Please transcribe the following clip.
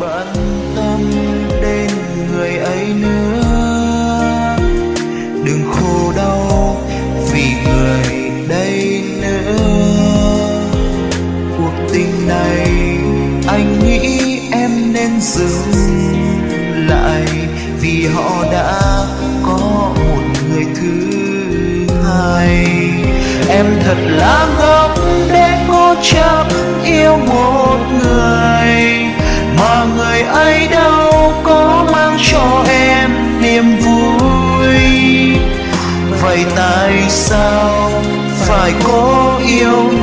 bận tâm đến người ấy nữa, đừng khổ đau vì người đây nữa. Cuộc tình này anh nghĩ em nên dừng lại, vì họ đã có một người thứ hai. Em thật là ngốc để cố chấp yêu một người mà người ấy đâu có mang cho em niềm vui. Vậy tại sao phải cố yêu